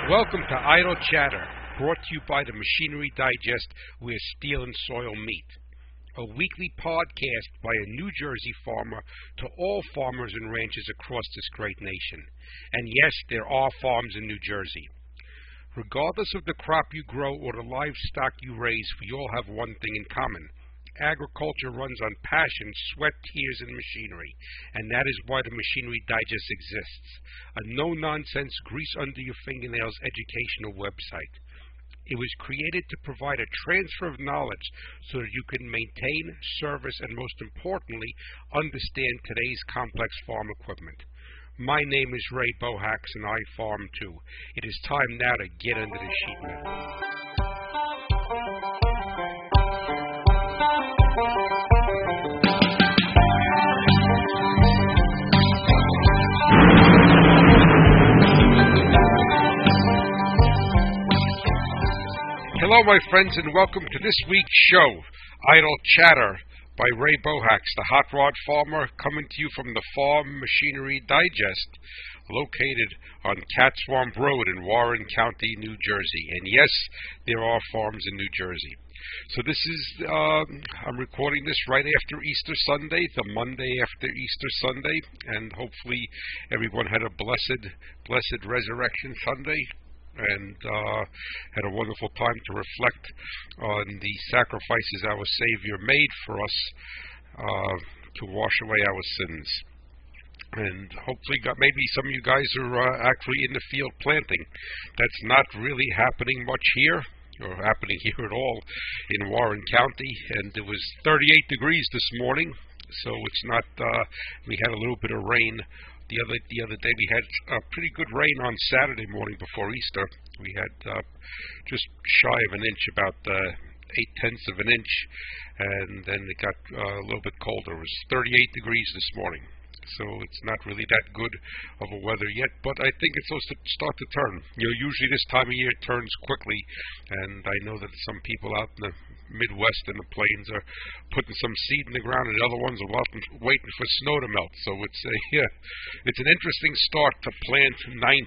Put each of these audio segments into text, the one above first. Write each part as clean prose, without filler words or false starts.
Welcome to Idle Chatter, brought to you by the Machinery Digest, where steel and soil meet. A weekly podcast by a New Jersey farmer to all farmers and ranchers across this great nation. And yes, there are farms in New Jersey. Regardless of the crop you grow or the livestock you raise, we all have one thing in common. Agriculture runs on passion, sweat, tears, and machinery, and that is why the Machinery Digest exists. A no-nonsense, grease-under-your-fingernails educational website. It was created to provide a transfer of knowledge so that you can maintain, service, and most importantly, understand today's complex farm equipment. My name is Ray Bohax, and I farm too. It is time now to get under the sheet metal. Hello, my friends, and welcome to this week's show, Idle Chatter by Ray Bohax, the hot rod farmer, coming to you from the Farm Machinery Digest, located on Cat Swamp Road in Warren County, New Jersey. And yes, there are farms in New Jersey. So this is, I'm recording this right after Easter Sunday, the Monday after Easter Sunday, and hopefully everyone had a blessed Resurrection Sunday, and had a wonderful time to reflect on the sacrifices our Savior made for us to wash away our sins. And hopefully maybe some of you guys are actually in the field planting. That's not really happening much here, or happening here at all in Warren County, and it was 38 degrees this morning, so it's not, we had a little bit of rain. The other day we had pretty good rain on Saturday morning before Easter. We had just shy of an inch, about 0.8 of an inch, and then it got a little bit colder. It was 38 degrees this morning, so it's not really that good of a weather yet, but I think it's supposed to start to turn. You know, usually this time of year it turns quickly, and I know that some people out in the Midwest and the plains are putting some seed in the ground, and other ones are waiting for snow to melt. So it's an interesting start to plant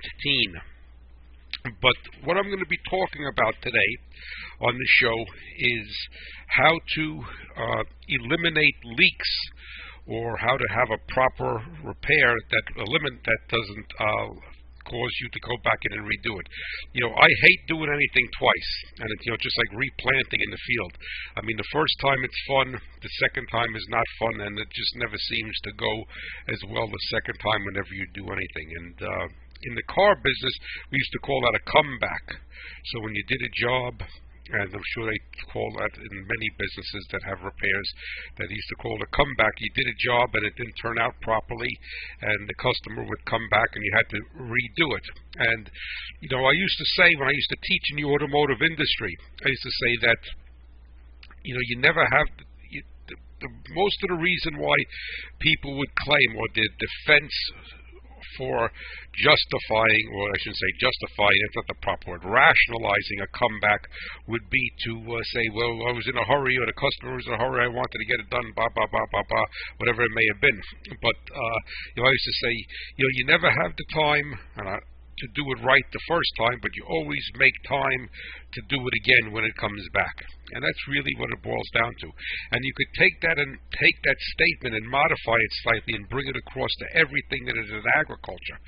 19. But what I'm going to be talking about today on the show is how to eliminate leaks, or how to have a proper repair that doesn't cause you to go back in and redo it. You know, I hate doing anything twice, and it's, just like replanting in the field. I mean, the first time it's fun, the second time is not fun, and it just never seems to go as well the second time whenever you do anything. And in the car business, we used to call that a comeback. So when you did a job, and I'm sure they call that in many businesses that have repairs, that used to call it a comeback. You did a job and it didn't turn out properly, and the customer would come back and you had to redo it. And, I used to say, when I used to teach in the automotive industry, I used to say that, you never have, most of the reason why people would claim, or the defense for justifying, or I shouldn't say justifying, that's not the proper word, rationalizing a comeback would be to say, well, I was in a hurry, or the customer was in a hurry, I wanted to get it done, whatever it may have been. But, I used to say, you never have the time to do it right the first time, but you always make time to do it again when it comes back. And that's really what it boils down to. And you could take that statement and modify it slightly and bring it across to everything that is in agriculture.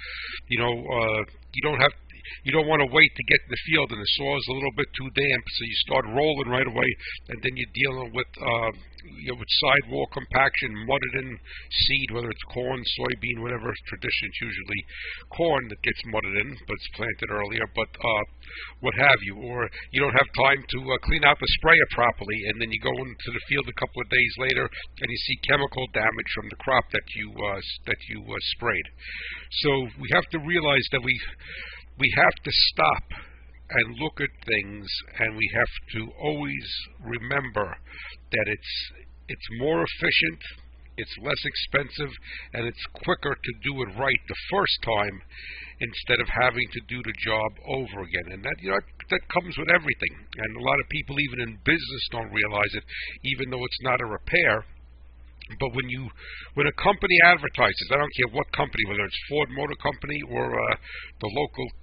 You don't want to wait to get in the field and the soil's a little bit too damp, so you start rolling right away, and then you're dealing with sidewall compaction, mudded in seed, whether it's corn, soybean, whatever. Tradition, it's usually corn that gets mudded in, but it's planted earlier, but what have you. Or you don't have time to clean out the sprayer properly, and then you go into the field a couple of days later and you see chemical damage from the crop that you sprayed. So we have to realize that we have to stop and look at things, and we have to always remember that it's more efficient, it's less expensive, and it's quicker to do it right the first time instead of having to do the job over again. And that comes with everything. And a lot of people, even in business, don't realize it, even though it's not a repair. But when a company advertises, I don't care what company, whether it's Ford Motor Company or the local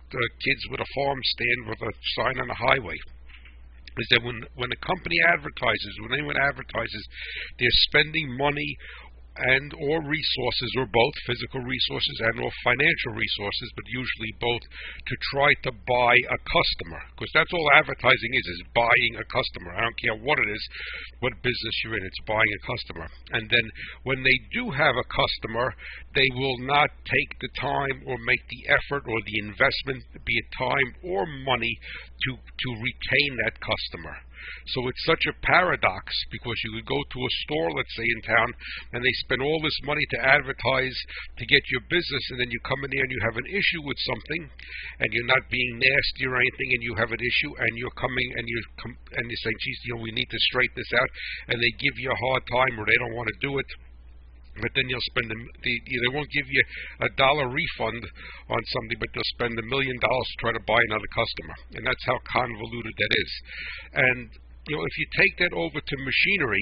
kids with a farm stand with a sign on the highway. Is that when a company advertises, when anyone advertises, they're spending money and or resources, or both, physical resources and or financial resources, but usually both, to try to buy a customer, because that's all advertising is buying a customer. I don't care what it is, what business you're in, it's buying a customer. And then when they do have a customer, they will not take the time or make the effort or the investment, be it time or money, to retain that customer. So it's such a paradox, because you would go to a store, let's say in town, and they spend all this money to advertise to get your business, and then you come in there and you have an issue with something, and you're not being nasty or anything, and you have an issue, and you're coming and you're saying, geez, we need to straighten this out, and they give you a hard time, or they don't want to do it. But then you'll spend they won't give you $1 refund on something, but they'll spend $1 million to try to buy another customer, and that's how convoluted that is. And if you take that over to machinery,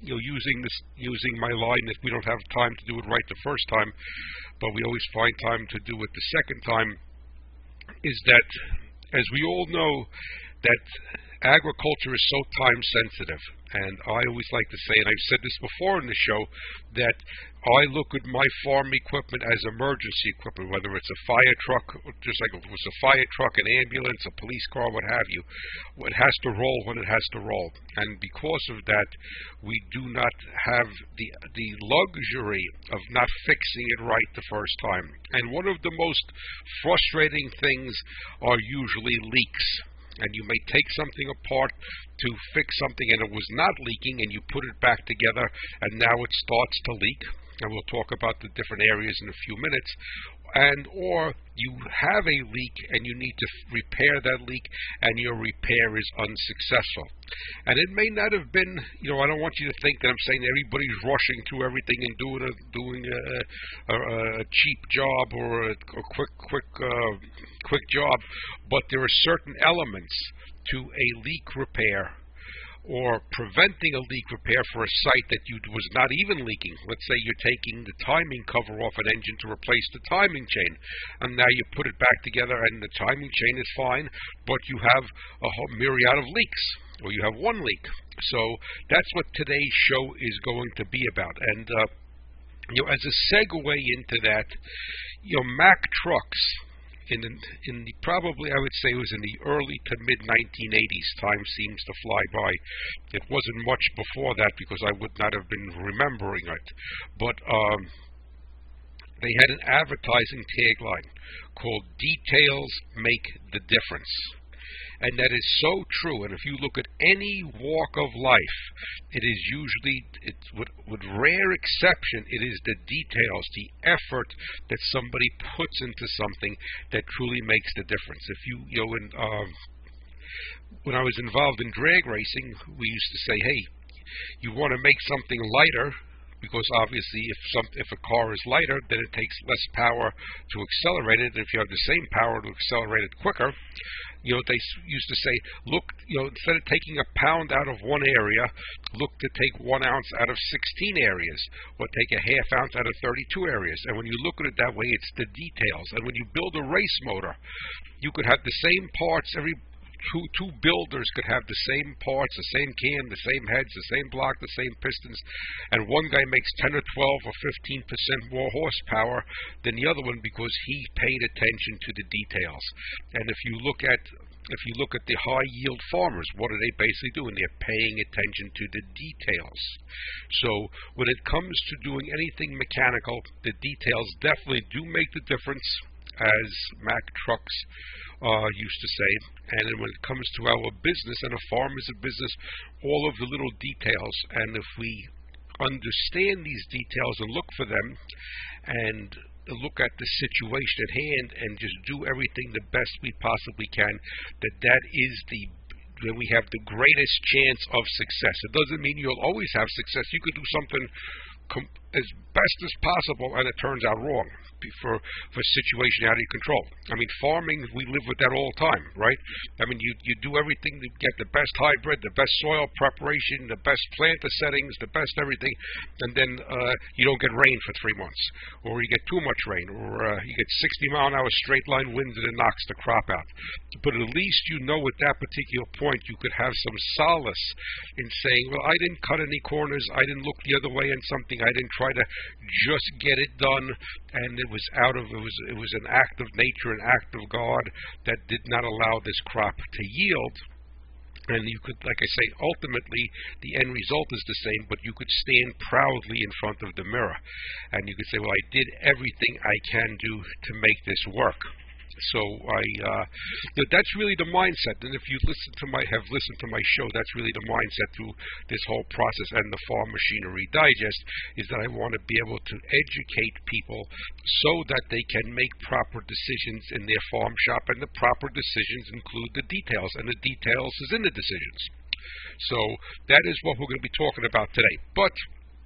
using my line that we don't have time to do it right the first time, but we always find time to do it the second time, is that, as we all know, that agriculture is so time sensitive. And I always like to say, and I've said this before in the show, that I look at my farm equipment as emergency equipment, whether it's a fire truck, just like if it's a fire truck, an ambulance, a police car, what have you. It has to roll when it has to roll. And because of that, we do not have the luxury of not fixing it right the first time. And one of the most frustrating things are usually leaks. And you may take something apart to fix something and it was not leaking, and you put it back together and now it starts to leak. And we'll talk about the different areas in a few minutes. Or you have a leak and you need to repair that leak, and your repair is unsuccessful. And it may not have been, I don't want you to think that I'm saying everybody's rushing through everything and doing a cheap job or a quick job, but there are certain elements to a leak repair, or preventing a leak repair for a site that was not even leaking. Let's say you're taking the timing cover off an engine to replace the timing chain, and now you put it back together and the timing chain is fine, but you have a whole myriad of leaks, or you have one leak. So that's what today's show is going to be about. And as a segue into that, Mack trucks, probably I would say it was in the early to mid 1980s. Time seems to fly by. It wasn't much before that, because I would not have been remembering it. But they had an advertising tagline called "Details Make the Difference." And that is so true. And if you look at any walk of life, it is usually, with rare exception, it is the details, the effort that somebody puts into something that truly makes the difference. If when I was involved in drag racing, we used to say, hey, you want to make something lighter, because obviously if a car is lighter, then it takes less power to accelerate it. And if you have the same power to accelerate it quicker, they used to say, look, instead of taking a pound out of one area, look to take 1 ounce out of 16 areas, or take a half ounce out of 32 areas. And when you look at it that way, it's the details. And when you build a race motor, you could have the same parts. Two builders could have the same parts, the same can, the same heads, the same block, the same pistons, and one guy makes 10 or 12 or 15% more horsepower than the other one, because he paid attention to the details. And if you look at the high yield farmers, what are they basically doing? They're paying attention to the details. So when it comes to doing anything mechanical, the details definitely do make the difference, as Mack Trucks used to say. And when it comes to our business, and a farm is a business, all of the little details, and if we understand these details and look for them, and look at the situation at hand, and just do everything the best we possibly can, that is then we have the greatest chance of success. It doesn't mean you'll always have success. You could do something as best as possible, and it turns out wrong for situation out of control. I mean, farming, we live with that all the time, right? I mean, you do everything to get the best hybrid, the best soil preparation, the best planter settings, the best everything, and then you don't get rain for 3 months, or you get too much rain, or you get 60-mile-an-hour straight-line winds and it knocks the crop out. But at least you know at that particular point you could have some solace in saying, well, I didn't cut any corners, I didn't look the other way on something, I didn't try to just get it done, and it was an act of nature, an act of God that did not allow this crop to yield. And you could, like I say, ultimately the end result is the same, but you could stand proudly in front of the mirror and you could say, well, I did everything I can do to make this work. So that's really the mindset. And if you have listened to my show, that's really the mindset through this whole process and the Farm Machinery Digest, is that I want to be able to educate people so that they can make proper decisions in their farm shop, and the proper decisions include the details, and the details is in the decisions. So that is what we're going to be talking about today. But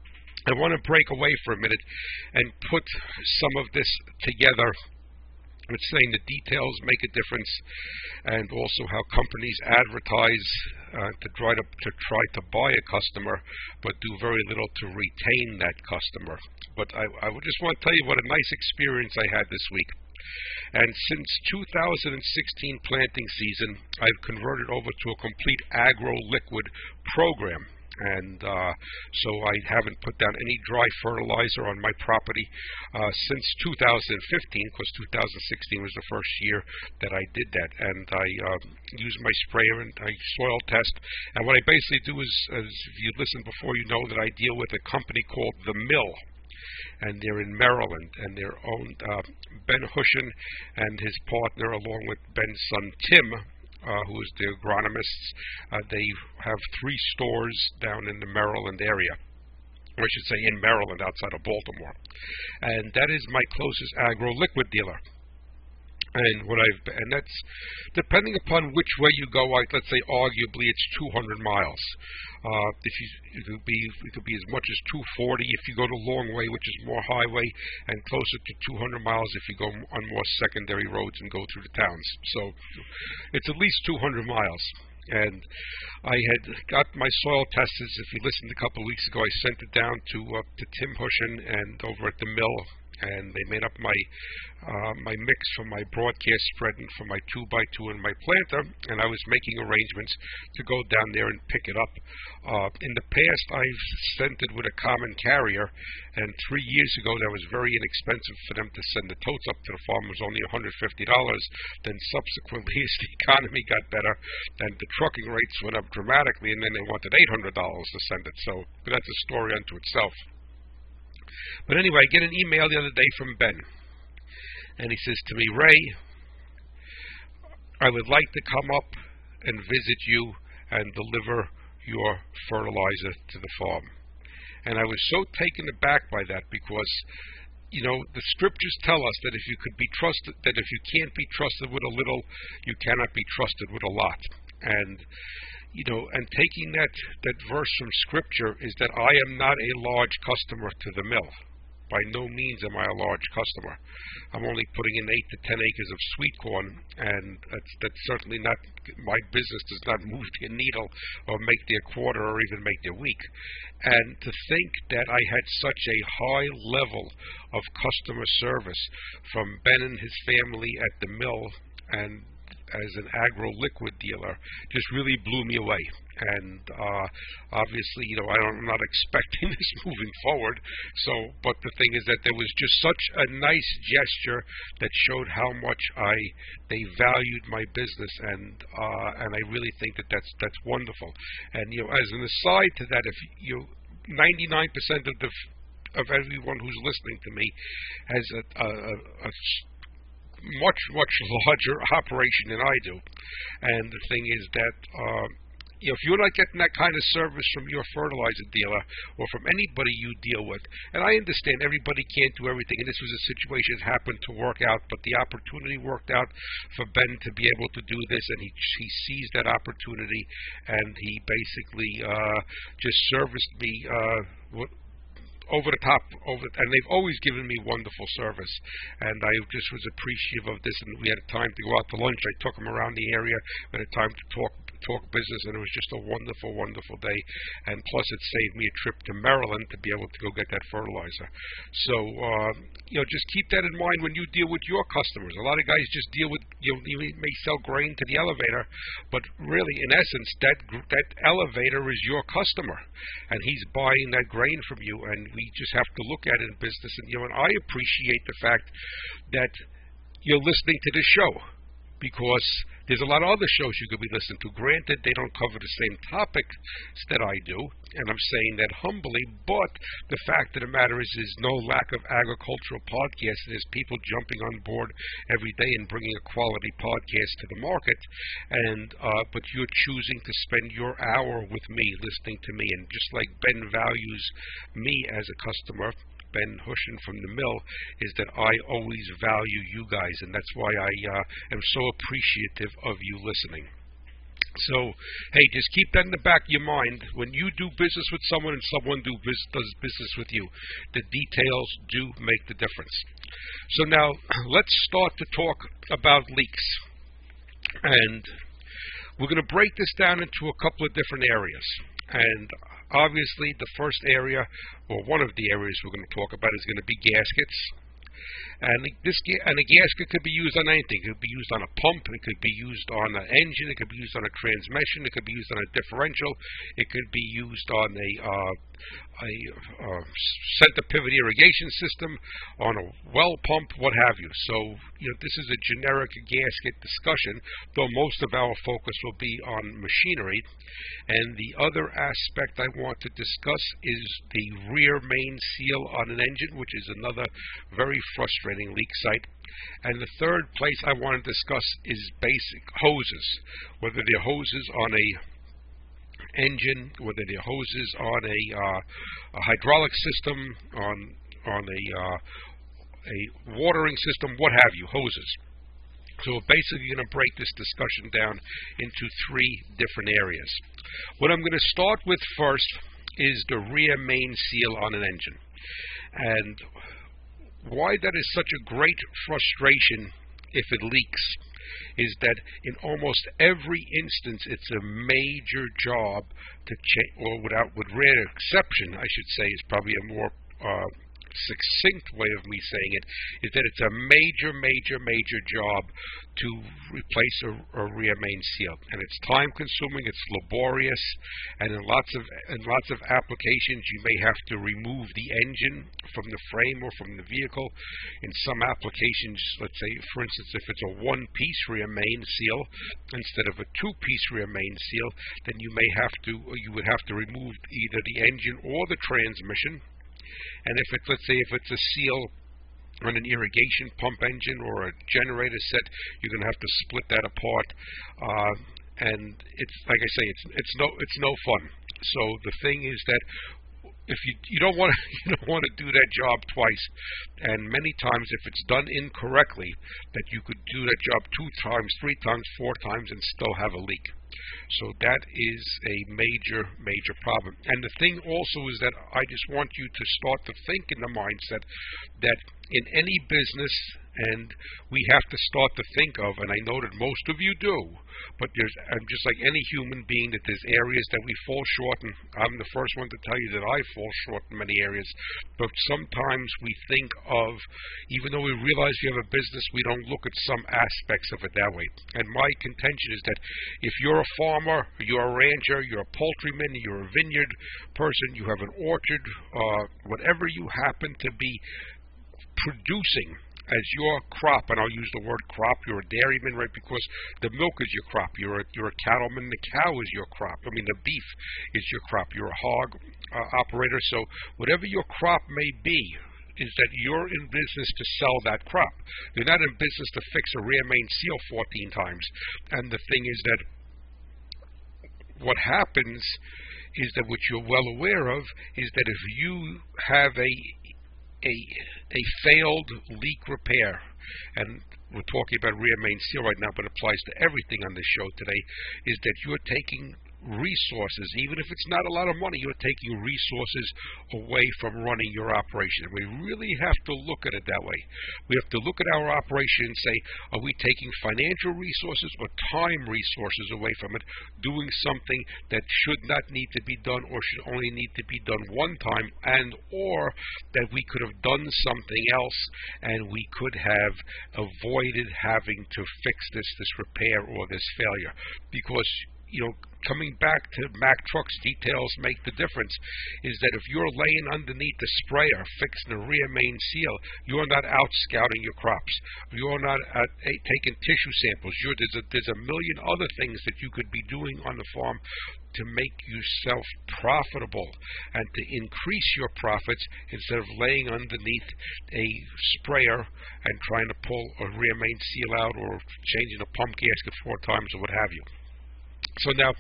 I want to break away for a minute and put some of this together. It's saying the details make a difference, and also how companies advertise to try to buy a customer, but do very little to retain that customer. But I would just want to tell you what a nice experience I had this week. And since 2016 planting season, I've converted over to a complete agro-liquid program. And so I haven't put down any dry fertilizer on my property since 2015, because 2016 was the first year that I did that. And I use my sprayer and I soil test. And what I basically do is, as you listened before, you know that I deal with a company called The Mill. And they're in Maryland, and they're owned Ben Hushin and his partner, along with Ben's son Tim, who is the agronomist. They have 3 stores down in the Maryland area, or I should say in Maryland, outside of Baltimore. And that is my closest agro-liquid dealer. And that's depending upon which way you go. Let's say arguably it's 200 miles. It could be as much as 240 if you go the long way, which is more highway, and closer to 200 miles if you go on more secondary roads and go through the towns. So it's at least 200 miles. And I had got my soil tested. If you listened a couple of weeks ago, I sent it down to Tim Hushin and over at the Mill, and they made up my mix for my broadcast spread and for my 2x2 and my planter, and I was making arrangements to go down there and pick it up. In the past, I've sent it with a common carrier, and 3 years ago that was very inexpensive for them to send the totes up to the farm. It was only $150. Then subsequently, as the economy got better and the trucking rates went up dramatically, and then they wanted $800 to send it. So that's a story unto itself. But anyway, I get an email the other day from Ben, and he says to me, Ray, I would like to come up and visit you and deliver your fertilizer to the farm. And I was so taken aback by that, because you know, the scriptures tell us that if you could be trusted, that if you can't be trusted with a little, you cannot be trusted with a lot. And you know, and taking that verse from Scripture is that I am not a large customer to the mill. By no means am I a large customer. I'm only putting in 8 to 10 acres of sweet corn, and that's certainly not, my business does not move their needle or make their quarter or even make their week. And to think that I had such a high level of customer service from Ben and his family at the mill and as an agro-liquid dealer just really blew me away. And obviously, you know, I'm not expecting this moving forward. So, but the thing is that there was just such a nice gesture that showed how much they valued my business, and I really think that that's wonderful. And you know, as an aside to that, if you 99% of everyone who's listening to me has a much larger operation than I do, and the thing is that you know, if you're not getting that kind of service from your fertilizer dealer or from anybody you deal with, and I understand everybody can't do everything, and this was a situation that happened to work out, but the opportunity worked out for Ben to be able to do this, and he seized that opportunity, and he basically just serviced me over the top, and they've always given me wonderful service, and I just was appreciative of this. And we had time to go out to lunch. I took them around the area. We had time to talk business, and it was just a wonderful, wonderful day. And plus, it saved me a trip to Maryland to be able to go get that fertilizer. So, just keep that in mind when you deal with your customers. A lot of guys just deal with, you may sell grain to the elevator, but really, in essence, that elevator is your customer, and he's buying that grain from you. And we just have to look at it in business. And I appreciate the fact that you're listening to this show, because there's a lot of other shows you could be listening to. Granted, they don't cover the same topics that I do, and I'm saying that humbly, but the fact of the matter is there's no lack of agricultural podcasts. There's people jumping on board every day and bringing a quality podcast to the market, and but you're choosing to spend your hour with me, listening to me. And just like Ben values me as a customer, Ben Hushin from the mill, is that I always value you guys, and that's why I am so appreciative of you listening. So, hey, just keep that in the back of your mind. When you do business with someone and someone does business with you, the details do make the difference. So now, let's start to talk about leaks. And we're going to break this down into a couple of different areas. And obviously, the first area, or one of the areas we're going to talk about, is going to be gaskets. And a gasket could be used on anything. It could be used on a pump. It could be used on an engine. It could be used on a transmission. It could be used on a differential. It could be used on a center pivot irrigation system, on a well pump, what have you. So, this is a generic gasket discussion, though most of our focus will be on machinery. And the other aspect I want to discuss is the rear main seal on an engine, which is another very frustrating leak site. And the third place I want to discuss is basic hoses, whether they're hoses on a engine, whether they're hoses on a hydraulic system, on a watering system, what have you, hoses. So we're basically going to break this discussion down into three different areas. What I'm going to start with first is the rear main seal on an engine. And why that is such a great frustration if it leaks is that in almost every instance it's a major job to change, or with rare exception, I should say, is probably a more succinct way of me saying it, is that it's a major job to replace a rear main seal, and it's time consuming, it's laborious, and in lots of applications you may have to remove the engine from the frame or from the vehicle. In some applications, let's say for instance if it's a one-piece rear main seal instead of a two-piece rear main seal, then you would have to remove either the engine or the transmission. And let's say if it's a seal on an irrigation pump engine or a generator set, you're going to have to split that apart, and it's like I say, it's no fun. So the thing is that if you don't want to do that job twice, and many times if it's done incorrectly, that you could do that job 2 times, 3 times, 4 times, and still have a leak. So that is a major problem. And the thing also is that I just want you to start to think in the mindset that in any business, and we have to start to think of, and I know that most of you do, but I'm just like any human being, that there's areas that we fall short, and I'm the first one to tell you that I fall short in many areas. But sometimes we think of, even though we realize we have a business, we don't look at some aspects of it that way. And my contention is that if you're a farmer, you're a rancher, you're a poultryman, you're a vineyard person, you have an orchard, whatever you happen to be producing as your crop, and I'll use the word crop, you're a dairyman, right, because the milk is your crop. You're a cattleman, the cow is your crop. I mean, the beef is your crop. You're a hog operator. So whatever your crop may be, is that you're in business to sell that crop. You're not in business to fix a rear main seal 14 times. And the thing is that what happens is that what you're well aware of is that if you have a failed leak repair, and we're talking about rear main seal right now, but it applies to everything on this show today, is that you're taking resources. Even if it's not a lot of money, you're taking resources away from running your operation. And we really have to look at it that way. We have to look at our operation and say, are we taking financial resources or time resources away from it, doing something that should not need to be done or should only need to be done one time, and or that we could have done something else and we could have avoided having to fix this repair or this failure. Because, coming back to Mack Trucks, details make the difference, is that if you're laying underneath the sprayer fixing the rear main seal, you're not out scouting your crops. You're not taking tissue samples. There's a million other things that you could be doing on the farm to make yourself profitable and to increase your profits instead of laying underneath a sprayer and trying to pull a rear main seal out or changing a pump gasket 4 times or what have you. So now,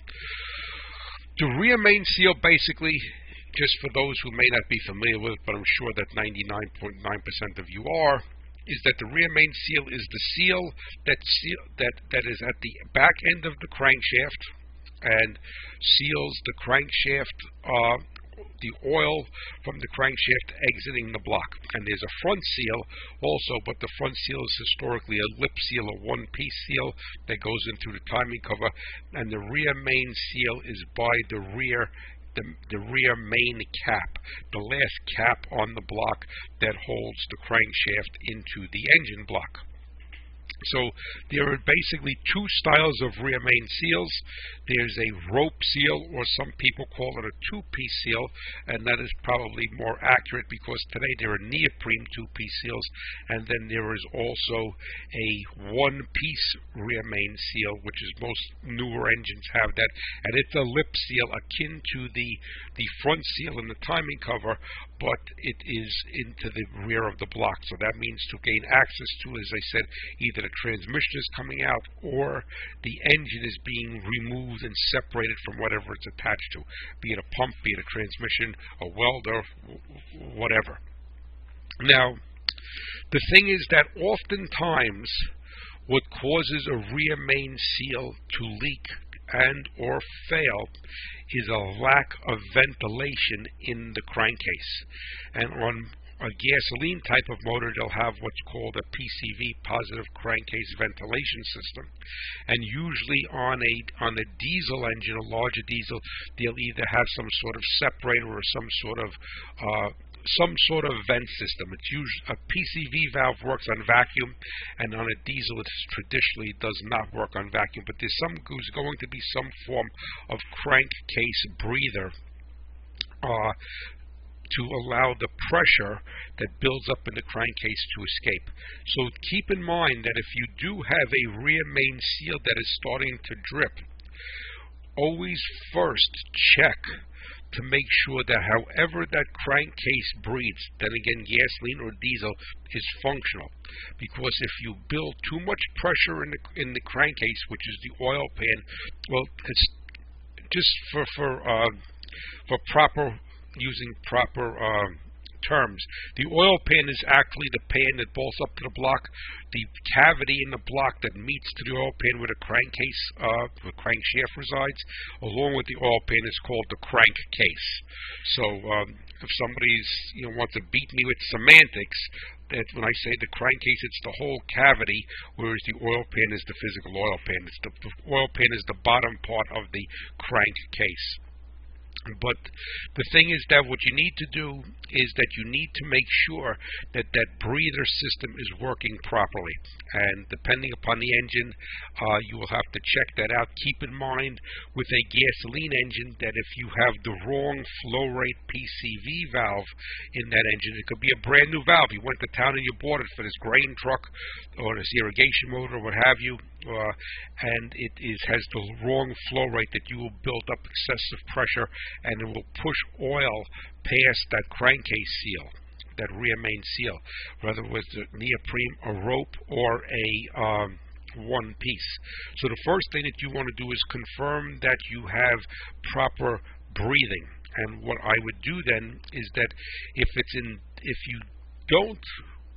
the rear main seal basically, just for those who may not be familiar with it, but I'm sure that 99.9% of you are, is that the rear main seal is the seal that is at the back end of the crankshaft and seals the crankshaft, the oil from the crankshaft exiting the block. And there's a front seal also, but the front seal is historically a lip seal, a one-piece seal that goes into the timing cover, and the rear main seal is by the rear main cap, the last cap on the block that holds the crankshaft into the engine block. So there are basically 2 styles of rear main seals. There's a rope seal, or some people call it a 2-piece seal, and that is probably more accurate because today there are neoprene 2-piece seals, and then there is also a 1-piece rear main seal, which is most newer engines have that, and it's a lip seal akin to the front seal in the timing cover, but it is into the rear of the block. So that means to gain access to, as I said, either the transmission is coming out or the engine is being removed and separated from whatever it's attached to, be it a pump, be it a transmission, a welder, whatever. Now, the thing is that oftentimes what causes a rear main seal to leak and or fail is a lack of ventilation in the crankcase. And on a gasoline type of motor, they'll have what's called a PCV, positive crankcase ventilation system. And usually on a diesel engine, a larger diesel, they'll either have some sort of separator or some sort of vent system. It's usually a PCV valve works on vacuum, and on a diesel it traditionally does not work on vacuum. But there's going to be some form of crankcase breather to allow the pressure that builds up in the crankcase to escape. So keep in mind that if you do have a rear main seal that is starting to drip, always first check to make sure that however that crankcase breathes, then again gasoline or diesel, is functional. Because if you build too much pressure in the crankcase, which is the oil pan, well, it's just for proper using proper terms. The oil pan is actually the pan that bolts up to the block. The cavity in the block that meets to the oil pan where the crankcase, the crankshaft resides, along with the oil pan, is called the crankcase. So if somebody's wants to beat me with semantics, that when I say the crankcase, it's the whole cavity, whereas the oil pan is the physical oil pan. The oil pan is the bottom part of the crankcase. But the thing is that what you need to do is that you need to make sure that that breather system is working properly. And depending upon the engine, you will have to check that out. Keep in mind with a gasoline engine that if you have the wrong flow rate PCV valve in that engine, it could be a brand new valve. You went to town and you bought it for this grain truck or this irrigation motor or what have you, and it has the wrong flow rate, that you will build up excessive pressure and it will push oil past that crankcase seal, that rear main seal, whether it was the neoprene, a rope, or a one piece. So the first thing that you want to do is confirm that you have proper breathing. And what I would do then is that if you don't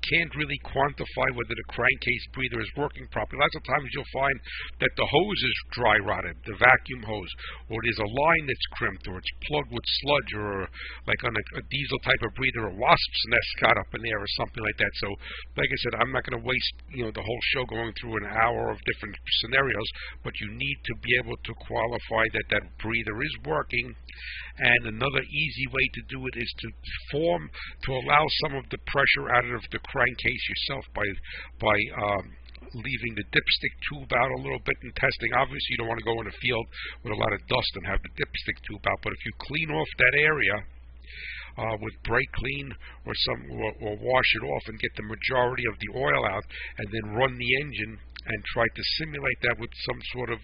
can't really quantify whether the crankcase breather is working properly. Lots of times you'll find that the hose is dry rotted, the vacuum hose, or there's a line that's crimped, or it's plugged with sludge, or like on a diesel type of breather, a wasp's nest got up in there or something like that. So, like I said, I'm not going to waste the whole show going through an hour of different scenarios, but you need to be able to qualify that that breather is working. And another easy way to do it is to allow some of the pressure out of the crankcase yourself by leaving the dipstick tube out a little bit and testing. Obviously, you don't want to go in a field with a lot of dust and have the dipstick tube out, but if you clean off that area with brake clean or wash it off and get the majority of the oil out, and then run the engine and try to simulate that with some sort of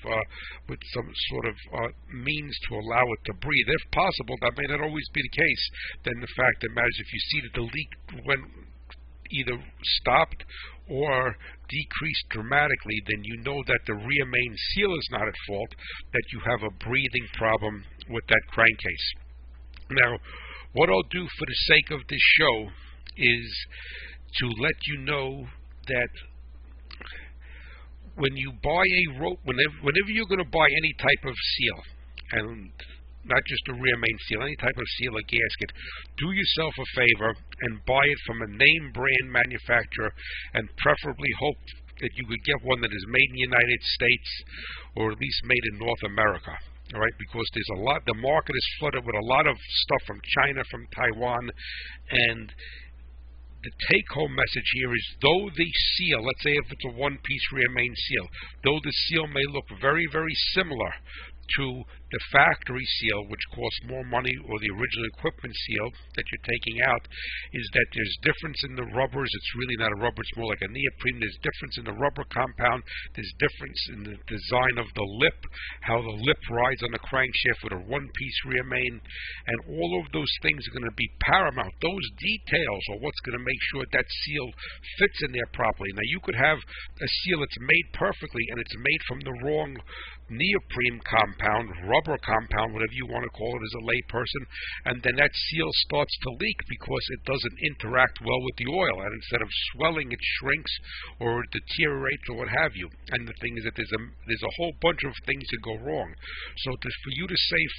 means to allow it to breathe. If possible, that may not always be the case. Then the fact that matters, if you see that the leak went either stopped or decreased dramatically, then you know that the rear main seal is not at fault, that you have a breathing problem with that crankcase. Now, what I'll do for the sake of this show is to let you know that when you buy a rope, whenever you're going to buy any type of seal, and not just a rear main seal, any type of seal or gasket, do yourself a favor and buy it from a name brand manufacturer, and preferably hope that you could get one that is made in the United States, or at least made in North America. All right, because there's a lot. The market is flooded with a lot of stuff from China, from Taiwan, and the take-home message here is, though the seal, let's say if it's a one-piece rear main seal, though the seal may look very, very similar to the factory seal, which costs more money, or the original equipment seal that you're taking out, is that there's difference in the rubbers. It's really not a rubber, it's more like a neoprene. There's difference in the rubber compound. There's difference in the design of the lip, how the lip rides on the crankshaft with a one-piece rear main, and all of those things are going to be paramount. Those details are what's going to make sure that seal fits in there properly. Now, you could have a seal that's made perfectly, and it's made from the wrong neoprene compound, rubber compound, whatever you want to call it as a layperson, and then that seal starts to leak because it doesn't interact well with the oil, and instead of swelling, it shrinks or it deteriorates or what have you. And the thing is that there's a whole bunch of things that go wrong. So for you to save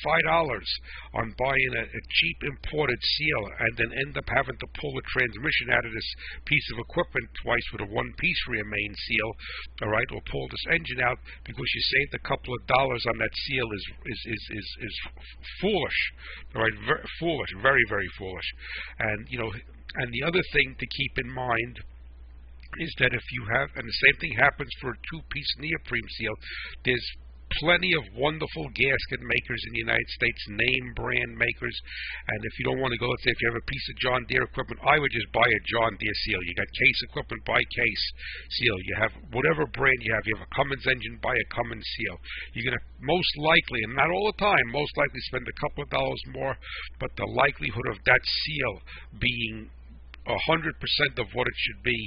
$5 on buying a cheap imported seal and then end up having to pull the transmission out of this piece of equipment twice with a one-piece rear main seal, all right, or pull this engine out because you saved a couple of dollars on that seal is foolish, all right, foolish, very, very foolish. And and the other thing to keep in mind is that if you have, and the same thing happens for a two-piece neoprene seal, there's plenty of wonderful gasket makers in the United States, name brand makers. And if you don't want to go, let's say if you have a piece of John Deere equipment, I would just buy a John Deere seal. You got Case equipment, buy Case seal. You have whatever brand you have a Cummins engine, buy a Cummins seal. You're going to most likely, and not all the time, most likely spend a couple of dollars more, but the likelihood of that seal being 100% of what it should be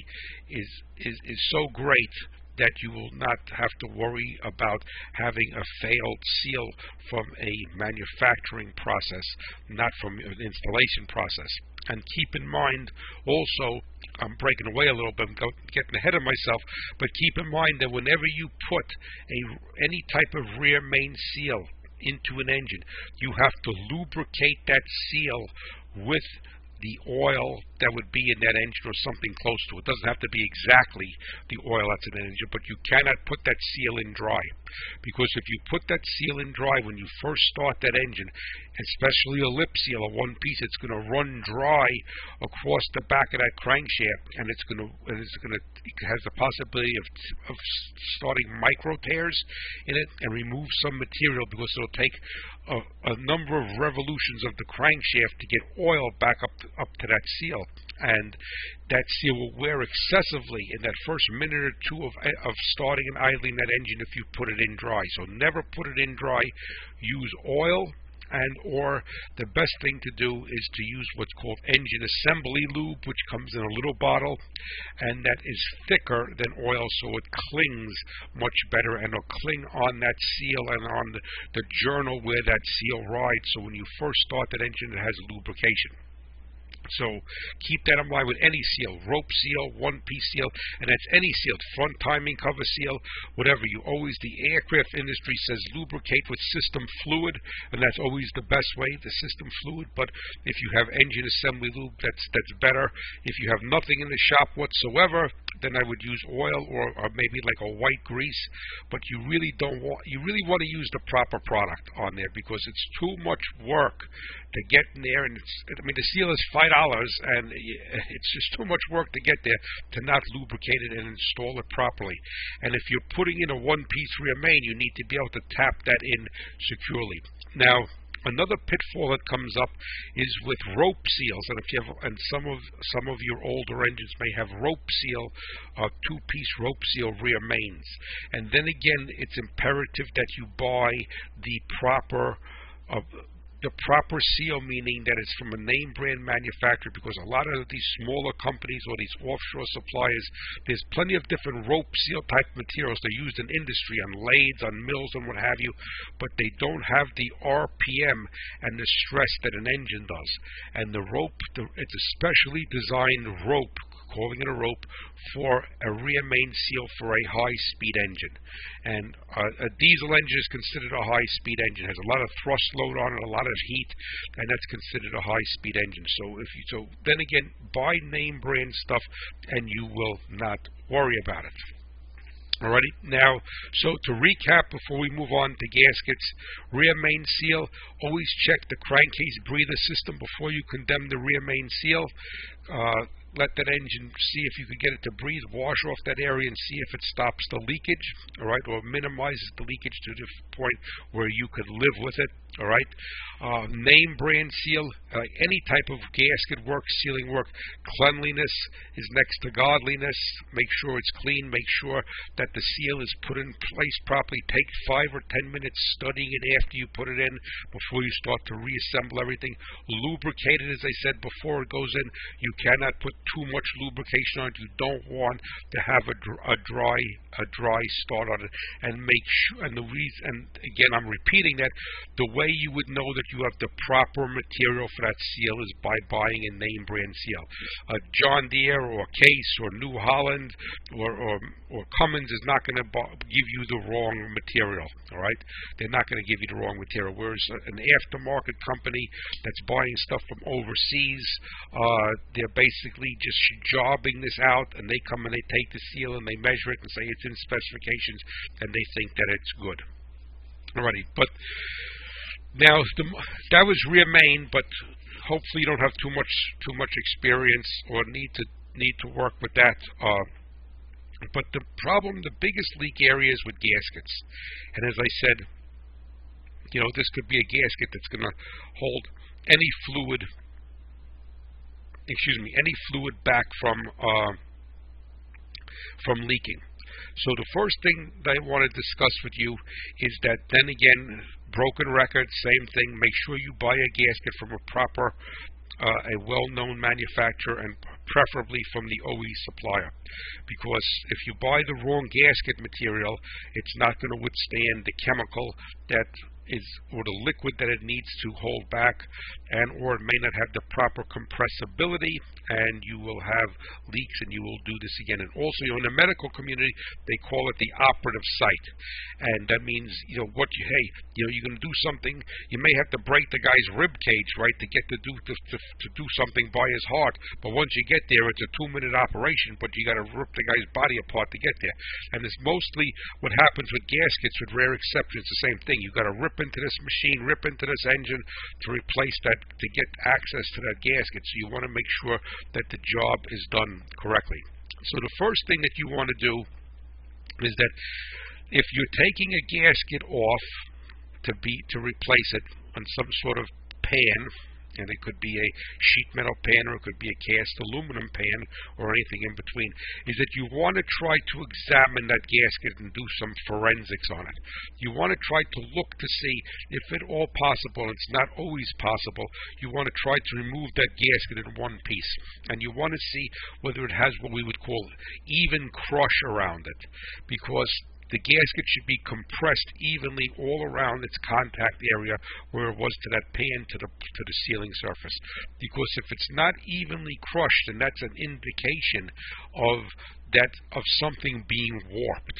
is so great that you will not have to worry about having a failed seal from a manufacturing process, not from an installation process. And keep in mind also, I'm breaking away a little bit, I'm getting ahead of myself, but keep in mind that whenever you put any type of rear main seal into an engine, you have to lubricate that seal with the oil that would be in that engine or something close to it. It doesn't have to be exactly the oil that's in that engine, but you cannot put that seal in dry. Because if you put that seal in dry when you first start that engine, especially a lip seal, a one piece, it's going to run dry across the back of that crankshaft, and it has the possibility of starting micro tears in it and remove some material, because it'll take a number of revolutions of the crankshaft to get oil back up to that seal. And that seal will wear excessively in that first minute or two of starting and idling that engine if you put it in dry. So never put it in dry. Use oil, and or the best thing to do is to use what's called engine assembly lube, which comes in a little bottle, and that is thicker than oil, so it clings much better, and it'll cling on that seal and on the journal where that seal rides. So when you first start that engine, it has lubrication. So keep that in mind with any seal, rope seal, one-piece seal, and that's any seal, front timing cover seal, whatever. The aircraft industry says lubricate with system fluid, and that's always the best way, the system fluid. But if you have engine assembly lube, that's better. If you have nothing in the shop whatsoever, then I would use oil or maybe like a white grease. But you really want to use the proper product on there, because it's too much work to get in there. And the seal is $5, and it's just too much work to get there to not lubricate it and install it properly. And if you're putting in a one-piece rear main, you need to be able to tap that in securely. Now, another pitfall that comes up is with rope seals, and some of your older engines may have rope seal, two-piece rope seal rear mains. And then again, it's imperative that you buy the proper seal, meaning that it's from a name brand manufacturer, because a lot of these smaller companies or these offshore suppliers, there's plenty of different rope seal type materials. They're used in industry, on lathes, on mills, and what have you, but they don't have the RPM and the stress that an engine does. And the rope, it's a specially designed rope, calling it a rope, for a rear main seal for a high-speed engine. And a diesel engine is considered a high-speed engine. It has a lot of thrust load on it, a lot of heat, and that's considered a high-speed engine. So then again, buy name brand stuff, and you will not worry about it. Alrighty, now, so to recap before we move on to gaskets, rear main seal, always check the crankcase breather system before you condemn the rear main seal. Let that engine, see if you can get it to breathe, wash off that area and see if it stops the leakage, alright, or minimizes the leakage to the point where you could live with it, alright. Name brand seal, any type of gasket work, sealing work, cleanliness is next to godliness. Make sure it's clean, make sure that the seal is put in place properly. Take 5 or 10 minutes studying it after you put it in before you start to reassemble everything. Lubricate it, as I said before it goes in. You cannot put too much lubrication on it. You don't want to have a dry start on it. And make sure, and again, I'm repeating that, the way you would know that you have the proper material for that seal is by buying a name brand seal. John Deere or Case or New Holland or Cummins is not going to give you the wrong material, all right? They're not going to give you the wrong material. Whereas an aftermarket company that's buying stuff from overseas, they're basically just jobbing this out, and they come and they take the seal and they measure it and say it's in specifications, and they think that it's good. Alrighty, but now that was rear main, but hopefully you don't have too much experience or need to work with that. But the biggest leak area is with gaskets, and as I said, this could be a gasket that's going to hold any fluid back from leaking. So the first thing that I want to discuss with you is that, then again, broken record, same thing. Make sure you buy a gasket from a well-known manufacturer, and preferably from the OE supplier, because if you buy the wrong gasket material, it's not going to withstand the chemical or the liquid that it needs to hold back, or it may not have the proper compressibility, and you will have leaks, and you will do this again. And also, in the medical community, they call it the operative site, and that means you're going to do something. You may have to break the guy's rib cage, right, to get to do something by his heart. But once you get there, it's a 2-minute operation, but you got to rip the guy's body apart to get there. And it's mostly what happens with gaskets, with rare exceptions. The same thing. You got to rip into this machine, rip into this engine to replace that, to get access to that gasket. So you want to make sure that the job is done correctly. So the first thing that you want to do is that if you're taking a gasket off to replace it on some sort of pan, and it could be a sheet metal pan, or it could be a cast aluminum pan, or anything in between, is that you want to try to examine that gasket and do some forensics on it. You want to try to look to see if at all possible, and it's not always possible, you want to try to remove that gasket in one piece, and you want to see whether it has what we would call even crush around it, because the gasket should be compressed evenly all around its contact area where it was to that pan to the sealing surface. Because if it's not evenly crushed, then that's an indication of something being warped.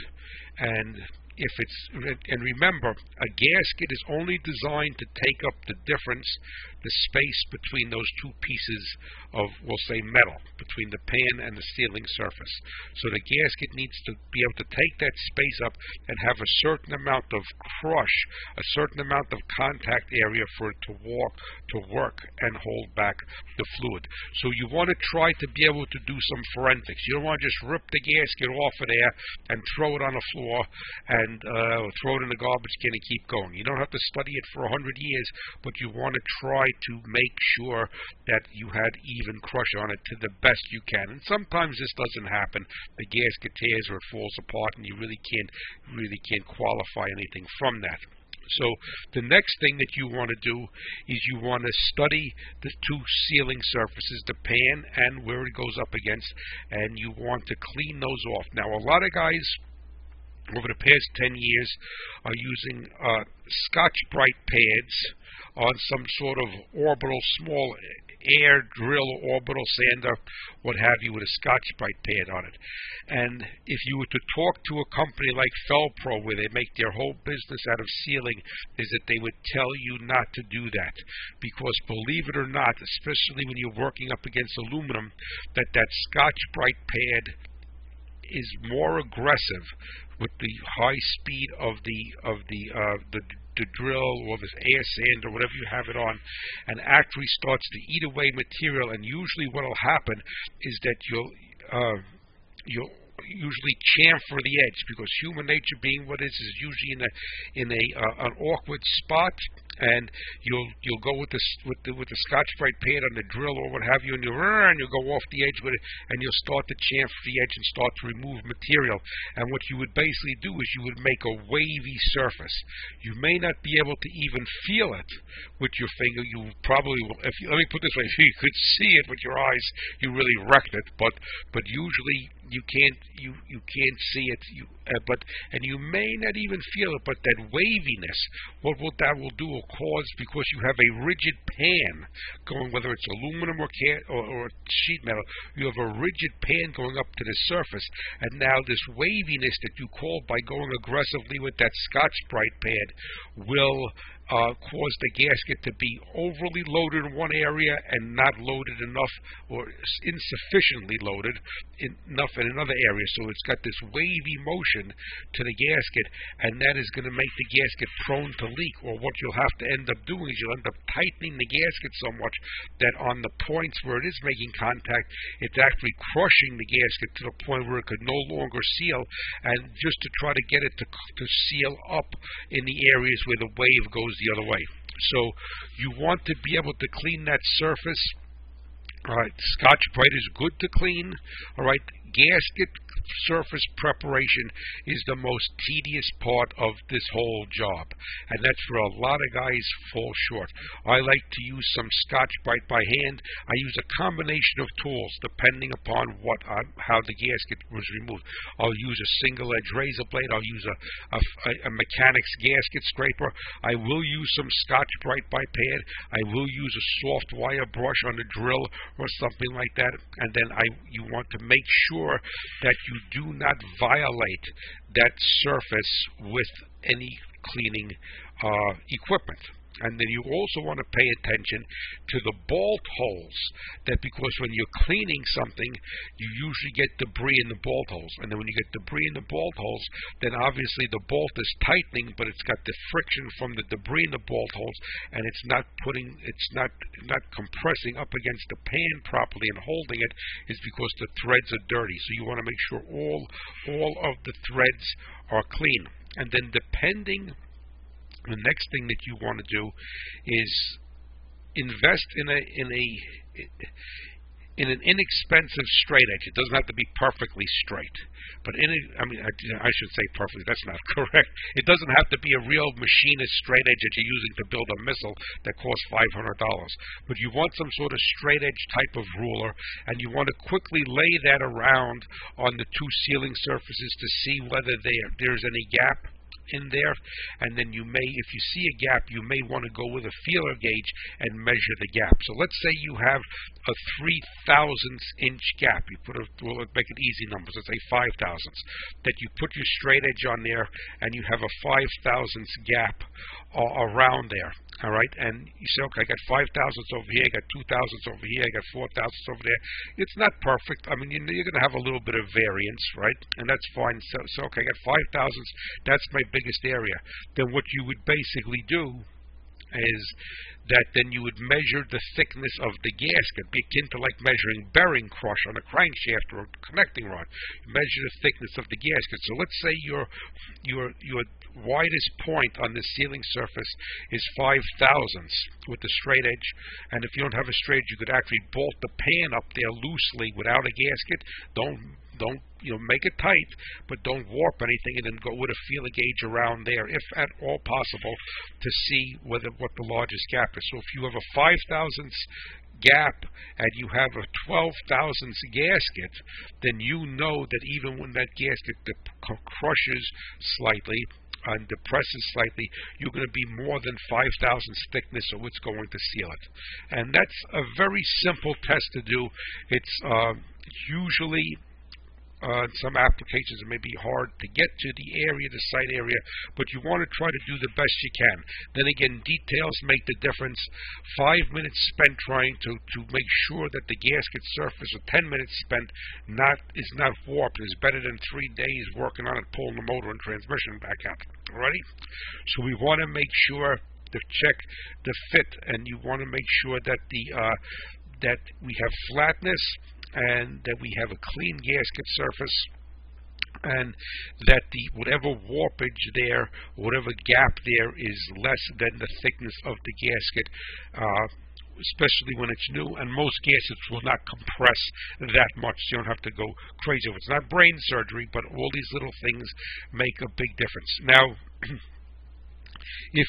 And remember, a gasket is only designed to take up the difference, the space between those two pieces of, we'll say, metal, between the pan and the sealing surface. So the gasket needs to be able to take that space up and have a certain amount of crush, a certain amount of contact area for it to work and hold back the fluid. So you want to try to be able to do some forensics. You don't want to just rip the gasket off of there and throw it on the floor and throw it in the garbage can and keep going. You don't have to study it for 100 years, but you want to try to make sure that you had even crush on it to the best you can. And sometimes this doesn't happen. The gasket tears or it falls apart, and you really can't qualify anything from that. So the next thing that you want to do is you want to study the two sealing surfaces, the pan and where it goes up against, and you want to clean those off. Now, a lot of guys over the past 10 years are using Scotch-Brite pads on some sort of orbital, small air drill orbital sander, what have you, with a Scotch-Brite pad on it. And if you were to talk to a company like Felpro, where they make their whole business out of sealing, is that they would tell you not to do that. Because believe it or not, especially when you're working up against aluminum, that Scotch-Brite pad is more aggressive with the high speed of the drill or this air sand or whatever you have it on, and actually starts to eat away material. And usually what will happen is that you'll usually chamfer the edge, because human nature being what is usually in an awkward spot, and you'll go with the Scotch-Brite pad on the drill or what have you, and you'll go off the edge with it, and you'll start to chamfer the edge and start to remove material. And what you would basically do is you would make a wavy surface. You may not be able to even feel it with your finger. You probably will. Let me put it this way: if you could see it with your eyes, you really wrecked it. But usually you can't see it. And you may not even feel it. But that waviness, that will do will cause, because you have a rigid pan going, whether it's aluminum or sheet metal, you have a rigid pan going up to the surface, and now this waviness that you call by going aggressively with that Scotch-Brite pad will cause the gasket to be overly loaded in one area and not loaded enough, or insufficiently loaded enough in another area. So it's got this wavy motion to the gasket, and that is going to make the gasket prone to leak. Or what you'll have to end up doing is you'll end up tightening the gasket so much that on the points where it is making contact, it's actually crushing the gasket to the point where it could no longer seal, and just to try to get it to seal up in the areas where the wave goes the other way. So you want to be able to clean that surface. All right, Scotch-Brite is good to clean. All right, gasket surface preparation is the most tedious part of this whole job, and that's where a lot of guys fall short. I like to use some Scotch-Brite by hand. I use a combination of tools depending upon how the gasket was removed. I'll use a single-edge razor blade. I'll use a mechanic's gasket scraper. I will use some Scotch-Brite by pad. I will use a soft wire brush on the drill or something like that. And then you want to make sure that you do not violate that surface with any cleaning equipment. And then you also want to pay attention to the bolt holes, because when you're cleaning something, you usually get debris in the bolt holes. And then when you get debris in the bolt holes, then obviously the bolt is tightening, but it's got the friction from the debris in the bolt holes, and it's not compressing up against the pan properly and holding it, is because the threads are dirty. So you want to make sure all of the threads are clean. And then the next thing that you want to do is invest in an inexpensive straight edge. It doesn't have to be perfectly straight, but I should say perfectly. That's not correct. It doesn't have to be a real machinist straight edge that you're using to build a missile that costs $500. But you want some sort of straight edge type of ruler, and you want to quickly lay that around on the two ceiling surfaces to see whether there's any gap in there, and then you may, if you see a gap, you may want to go with a feeler gauge and measure the gap. So let's say you have a 3/1000th inch gap. You put we'll make it easy numbers. Let's say 5/1000. That you put your straight edge on there, and you have a 5/1000 gap around there. All right, and you say, okay, I got 5/1000 over here, I got 2/1000 over here, I got 4/1000 over there. It's not perfect. I mean, you're going to have a little bit of variance, right? And that's fine. So okay, I got 5/1000. That's my biggest area. Then what you would basically do is that then you would measure the thickness of the gasket, be akin to like measuring bearing crush on a crankshaft or a connecting rod. You measure the thickness of the gasket. So let's say your widest point on the ceiling surface is 5/1000 with the straight edge, and if you don't have a straight edge, you could actually bolt the pan up there loosely without a gasket. Don't make it tight, but don't warp anything, and then go with a feeler gauge around there, if at all possible, to see what the largest gap is. So if you have a 5/1000 gap and you have a 12/1000 gasket, then you know that even when that gasket crushes slightly and depresses slightly, you're going to be more than 5/1000 thickness, so it's going to seal it. And that's a very simple test to do. It's usually some applications it may be hard to get to the area, the site area, but you want to try to do the best you can. Then again, details make the difference. 5 minutes spent trying to make sure that the gasket surface, or 10 minutes spent is not warped, is better than 3 days working on it, pulling the motor and transmission back out. Alrighty? So we want to make sure to check the fit, and you want to make sure that that we have flatness, and that we have a clean gasket surface, and that whatever warpage there, whatever gap there, is less than the thickness of the gasket, especially when it's new. And most gaskets will not compress that much, so you don't have to go crazy. It's not brain surgery, but all these little things make a big difference. Now, if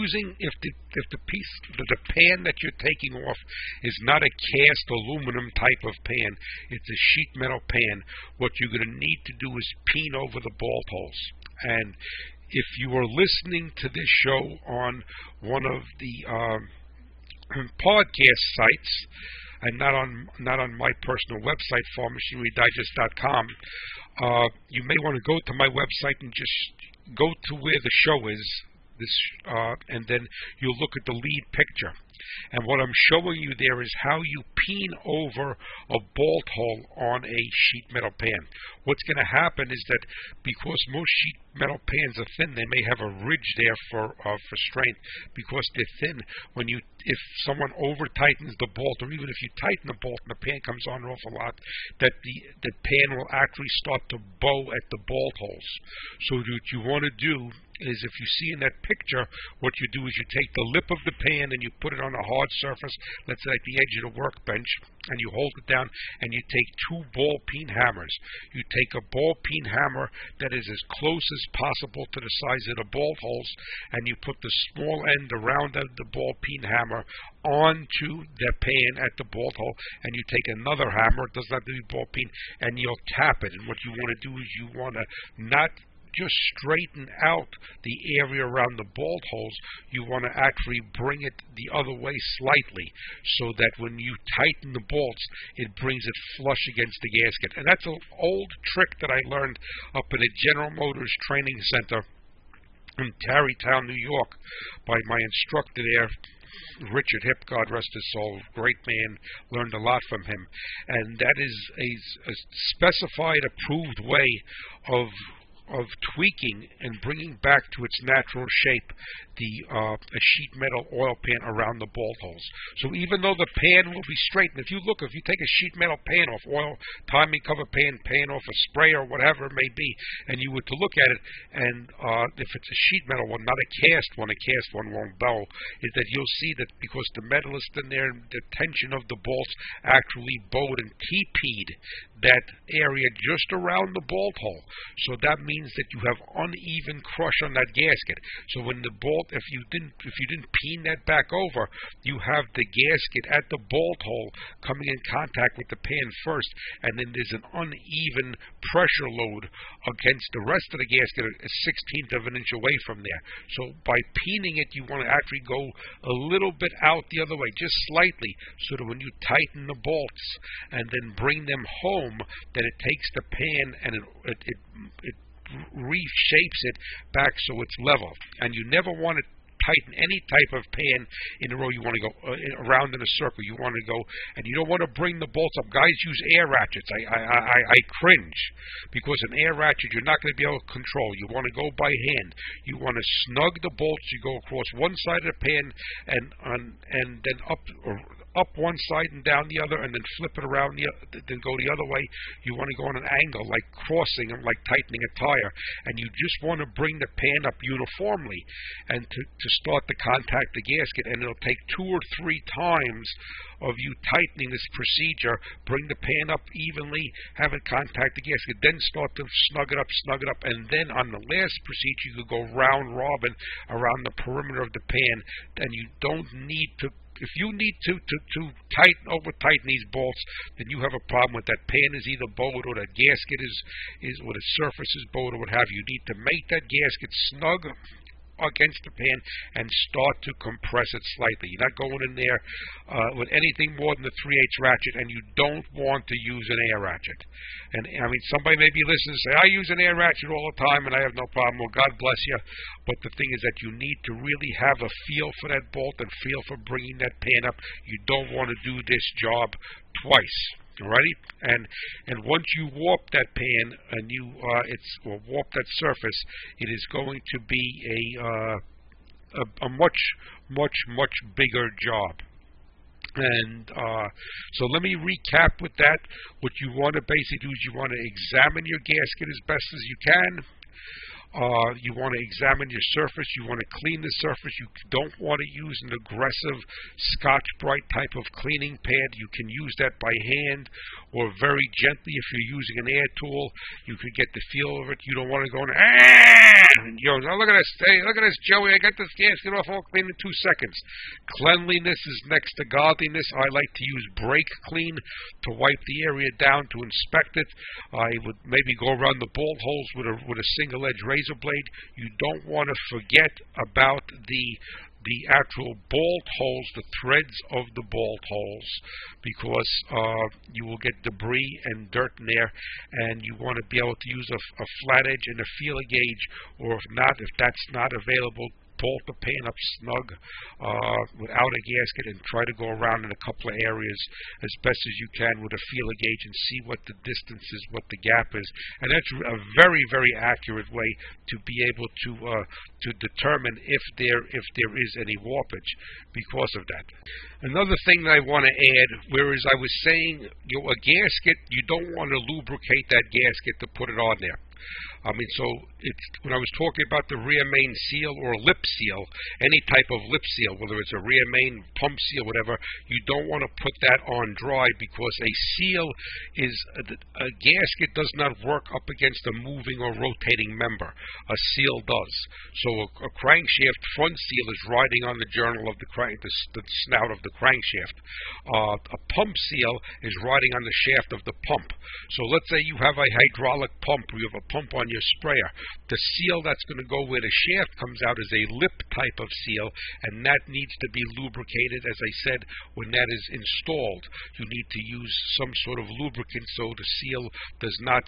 the pan that you're taking off is not a cast aluminum type of pan, it's a sheet metal pan, what you're going to need to do is peen over the bolt holes. And if you are listening to this show on one of the podcast sites, and not on my personal website, farmmachinerydigest.com, you may want to go to my website and just go to where the show is. And then you'll look at the lead picture. And what I'm showing you there is how you peen over a bolt hole on a sheet metal pan. What's going to happen is that because most sheet metal pans are thin, they may have a ridge there for strength because they're thin. If someone over tightens the bolt, or even if you tighten the bolt and the pan comes on an awful lot, that the pan will actually start to bow at the bolt holes. So what you want to do is, if you see in that picture, what you do is you take the lip of the pan and you put it on a hard surface, let's say like the edge of the workbench, and you hold it down, and you take 2 ball peen hammers. You take a ball peen hammer that is as close as possible to the size of the bolt holes, and you put the small end around the ball peen hammer onto the pan at the bolt hole, and you take another hammer, it doesn't have to be ball peen, and you'll tap it. And what you want to do is you want to not just straighten out the area around the bolt holes, you want to actually bring it the other way slightly, so that when you tighten the bolts, it brings it flush against the gasket. And that's an old trick that I learned up in a General Motors training center in Tarrytown, New York, by my instructor there, Richard Hip, God rest his soul, great man, learned a lot from him. And that is a specified, approved way of of tweaking and bringing back to its natural shape a sheet metal oil pan around the bolt holes. So even though the pan will be straight, and if you take a sheet metal pan off, oil timing cover pan off a spray or whatever it may be, and you were to look at it, and if it's a sheet metal one, not a cast one won't bow, is that you'll see that because the metal is in there, the tension of the bolts actually bowed and TP'd that area just around the bolt hole. So that means that you have uneven crush on that gasket. So when the bolt, if you didn't peen that back over, you have the gasket at the bolt hole coming in contact with the pan first, and then there's an uneven pressure load against the rest of the gasket, a 1/16 of an inch away from there. So by peening it, you want to actually go a little bit out the other way, just slightly, so that when you tighten the bolts and then bring them home, then it takes the pan and it reshapes it back so it's level. And you never want to tighten any type of pan in a row. You want to go around in a circle. You want to go, and you don't want to bring the bolts up. Guys use air ratchets. I cringe, because an air ratchet you're not going to be able to control. You want to go by hand. You want to snug the bolts. You go across one side of the pan and then up one side and down the other, and then flip it around, then go the other way. You want to go on an angle, like crossing them, like tightening a tire, and you just want to bring the pan up uniformly, and to start to contact the gasket, and it'll take 2 or 3 times of you tightening this procedure, bring the pan up evenly, have it contact the gasket, then start to snug it up, and then on the last procedure you could go round robin around the perimeter of the pan, and you don't need to. If you need to over-tighten these bolts, then you have a problem with that pan is either bowed or that gasket is or the surface is bowed or what have you. You need to make that gasket snug against the pan and start to compress it slightly. You're not going in there with anything more than the 3/8 ratchet, and you don't want to use an air ratchet. And I mean, somebody may be listening and say, I use an air ratchet all the time and I have no problem. Well, God bless you. But the thing is that you need to really have a feel for that bolt and feel for bringing that pan up. You don't want to do this job twice. Alrighty, and once you warp that pan and or warp that surface, it is going to be a much bigger job. And so let me recap with that. What you want to basically do is you want to examine your gasket as best as you can. You want to examine your surface. You want to clean the surface. You don't want to use an aggressive Scotch-Brite type of cleaning pad. You can use that by hand or very gently. If you're using an air tool, you could get the feel of it. You don't want to go in, now look at this. Hey, look at this, Joey. I got this gasket off all clean in 2 seconds. Cleanliness is next to godliness. I like to use brake clean to wipe the area down, to inspect it. I would maybe go around the bolt holes with a single-edge razor blade. You don't want to forget about the actual bolt holes, the threads of the bolt holes, because you will get debris and dirt in there, and you want to be able to use a flat edge and a feeler gauge, or if that's not available, bolt the pan up snug without a gasket, and try to go around in a couple of areas as best as you can with a feeler gauge and see what the distance is, what the gap is. And that's a very, very accurate way to be able to determine if there is any warpage because of that. Another thing that I want to add, whereas I was saying a gasket, you don't want to lubricate that gasket to put it on there. I mean, so when I was talking about the rear main seal or lip seal, any type of lip seal, whether it's a rear main pump seal, whatever, you don't want to put that on dry, because a seal a gasket does not work up against a moving or rotating member. A seal does. So a crankshaft front seal is riding on the journal of the snout of the crankshaft. A pump seal is riding on the shaft of the pump. So let's say you have a hydraulic pump, or you have a pump on your sprayer. The seal that's going to go where the shaft comes out is a lip type of seal, and that needs to be lubricated. As I said, when that is installed, you need to use some sort of lubricant so the seal does not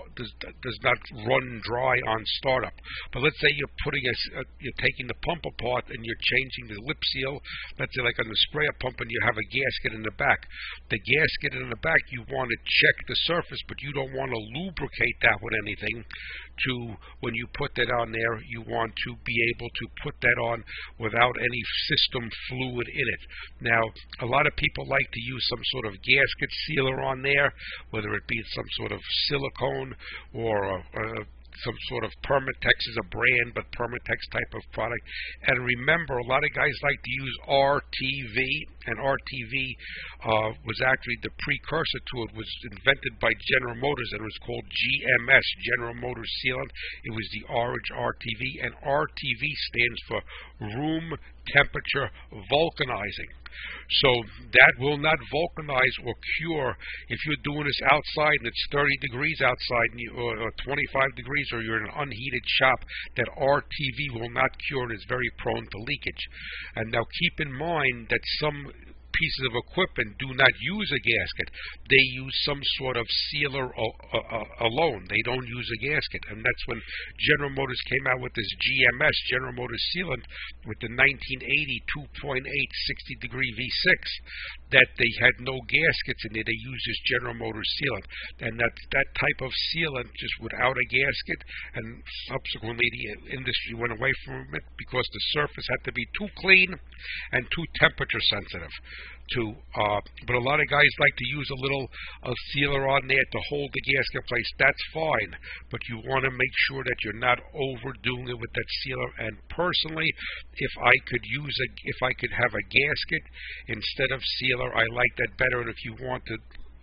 run dry on startup. But let's say you're taking the pump apart and you're changing the lip seal. Let's say like on the sprayer pump, and you have a gasket in the back. The gasket in the back, you want to check the surface, but you don't want to lubricate that with anything. everything to when you put that on there, you want to be able to put that on without any system fluid in it. Now, a lot of people like to use some sort of gasket sealer on there, whether it be some sort of silicone or some sort of Permatex is a brand, but Permatex type of product. And remember, a lot of guys like to use RTV, and RTV was actually the precursor to it. Was invented by General Motors, and it was called GMS, General Motors Sealant. It was the orange RTV, and RTV stands for room temperature vulcanizing. So that will not vulcanize or cure if you're doing this outside and it's 30 degrees outside or 25 degrees, or you're in an unheated shop. That RTV will not cure and is very prone to leakage. And now keep in mind that some pieces of equipment do not use a gasket. They use some sort of sealer alone. They don't use a gasket. And that's when General Motors came out with this GMS, General Motors Sealant, with the 1980 2.8 60-degree V6, that they had no gaskets in it. They used this General Motors Sealant. And that type of sealant, just without a gasket, and subsequently the industry went away from it because the surface had to be too clean and too temperature sensitive. But a lot of guys like to use a sealer on there to hold the gasket in place. That's fine, but you want to make sure that you're not overdoing it with that sealer. And personally, if I could have a gasket instead of sealer, I like that better. And if you want to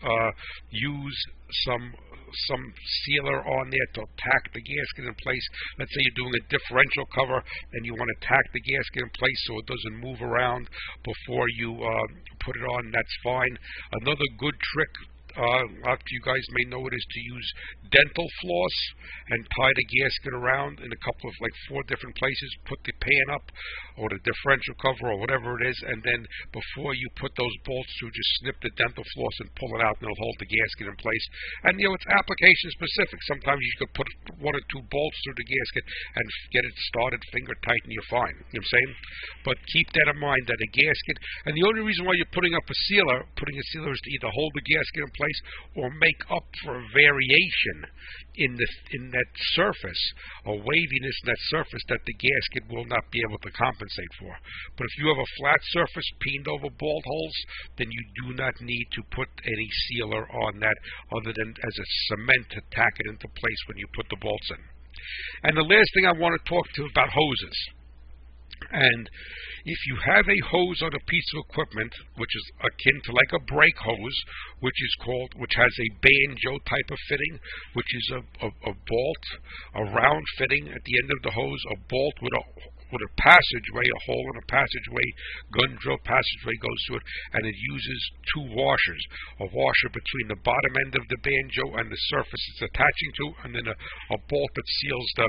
use some sealer on there to tack the gasket in place. Let's say you're doing a differential cover and you want to tack the gasket in place so it doesn't move around before you put it on, that's fine. Another good trick, a lot of you guys may know it, is to use dental floss and tie the gasket around in a couple of, like 4 different places. Put the pan up or the differential cover or whatever it is, and then before you put those bolts through, just snip the dental floss and pull it out, and it'll hold the gasket in place. And it's application specific. Sometimes you could put 1 or 2 bolts through the gasket and get it started finger tight, and you're fine. You know what I'm saying? But keep that in mind, that a gasket, and the only reason why you're putting a sealer is to either hold the gasket in place or make up for a variation in that surface, or waviness in that surface that the gasket will not be able to compensate for. But if you have a flat surface, peened over bolt holes, then you do not need to put any sealer on that other than as a cement to tack it into place when you put the bolts in. And the last thing I want to talk to about hoses. And if you have a hose on a piece of equipment, which is akin to like a brake hose, which has a banjo type of fitting, which is a bolt, a round fitting at the end of the hose, a bolt with a passageway, a hole in a passageway, gun drill passageway goes through it, and it uses 2 washers, a washer between the bottom end of the banjo and the surface it's attaching to, and then a bolt that seals the